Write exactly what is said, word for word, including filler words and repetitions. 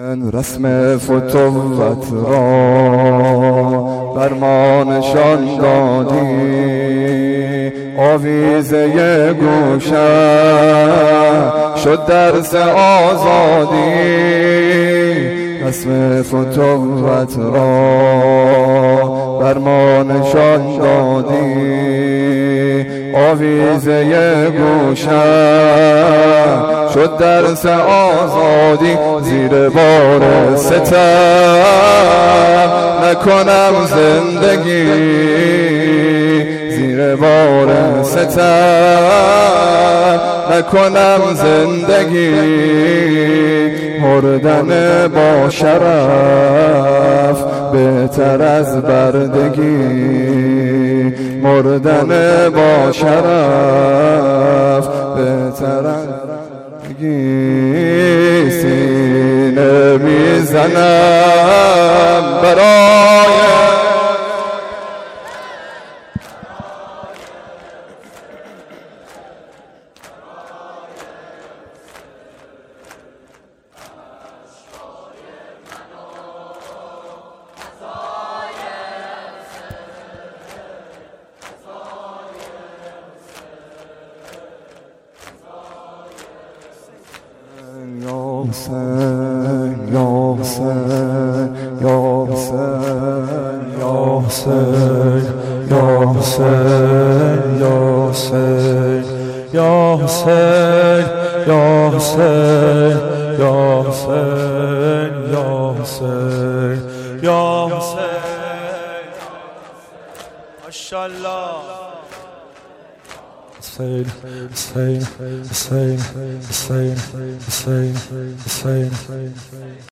رسم فتوت را فرمانشان دادی، آویزه گوشه شد درس آزادی. رسم فتوت را فرمانشان دادی، آویزه گوشه شد درس آزادی. زیر بار ستم نکنم زندگی، زیر بار ستم نکنم زندگی. مردن با شرف بهتر از بردگی، مردن با شرف بهتر از بردگی. سینه میزنم برای Yasin, Yasin, Yasin, Yasin, Yasin, Yasin, Yasin, Yasin, Yasin, Yasin, Yasin. MashaAllah. Hussein, Hussein, Hussein, Hussein, Hussein, Hussein, Hussein.